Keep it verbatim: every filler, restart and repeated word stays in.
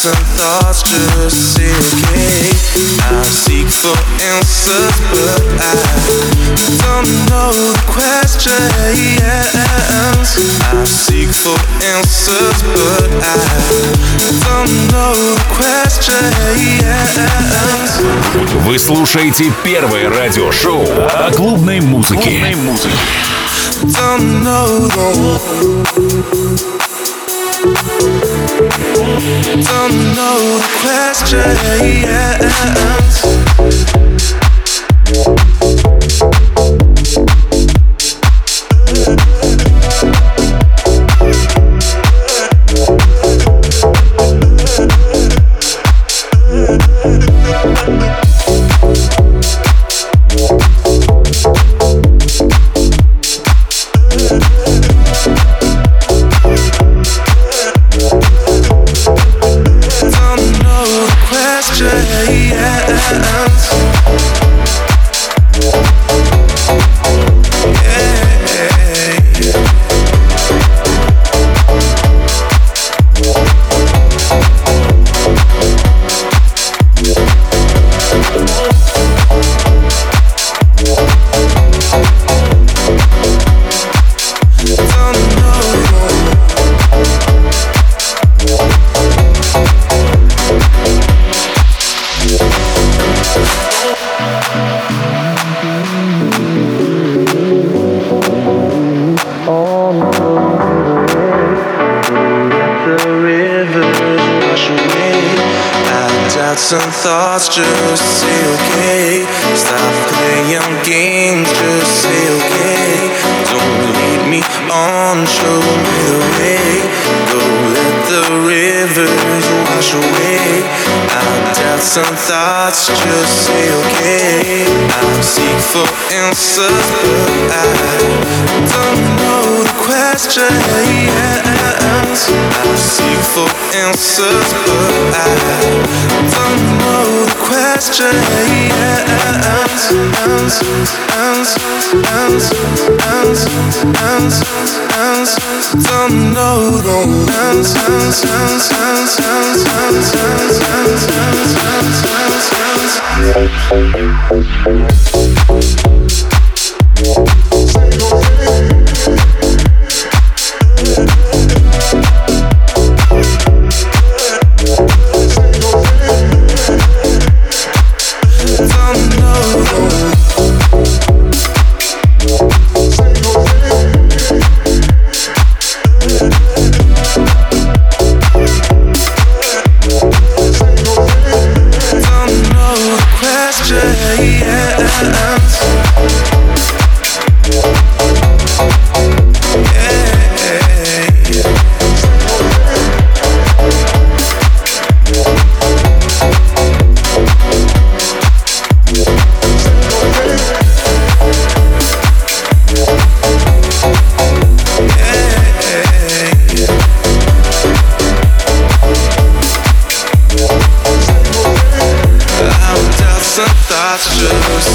doubts and thoughts just say okay. I seek for answers, but I don't know the questions. I seek for answers, but I don't know the questions. Вы слушаете первое радиошоу о клубной музыке. Клубной музыке. Don't know Don't know the questions. Some thoughts just say okay. Stop playing games, just say okay. Don't lead me on, show me the way. Go let the rivers wash away. I doubt some thoughts, just say okay. I seek for answers, but I don't know the questions. I seek for answers, but I don't know the questions. Don't know the thoughts just